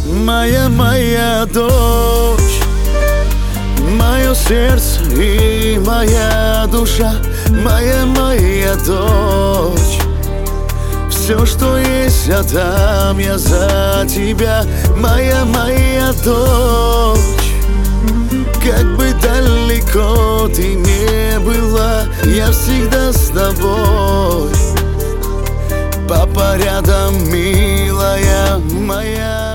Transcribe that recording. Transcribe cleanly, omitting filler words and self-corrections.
Моя дочь, мое сердце и моя душа, моя дочь. Все, что есть, отдам я за тебя, моя дочь. Как бы далеко ты не была, я всегда с тобой. Папа рядом, милая моя.